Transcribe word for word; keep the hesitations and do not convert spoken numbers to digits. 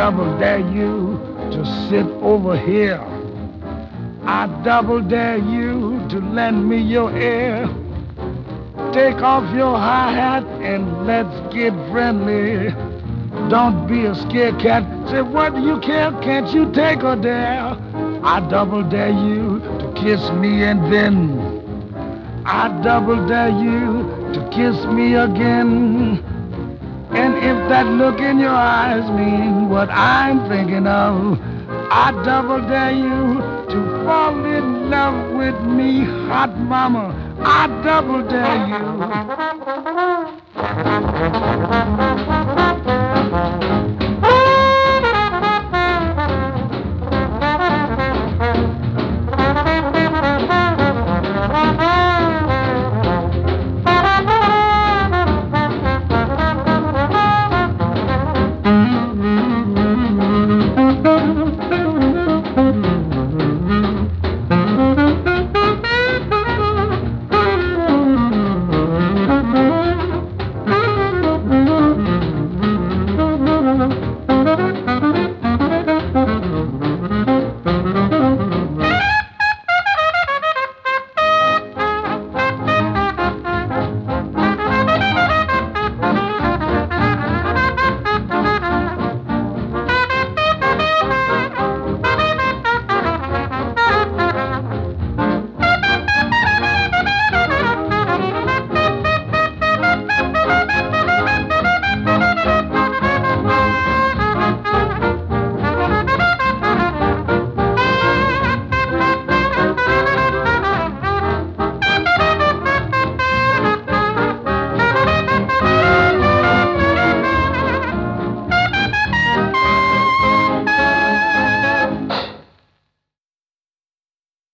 double dare you to sit over here. I double dare you to lend me your ear. Take off your high hat and let's get friendly. Don't be a scared cat. Say, what do you care? Can't you take a dare? I double dare you to kiss me and then I double dare you to kiss me again. And if that look in your eyes means what I'm thinking of, I double dare you to fall in love with me, hot mama. I double dare you.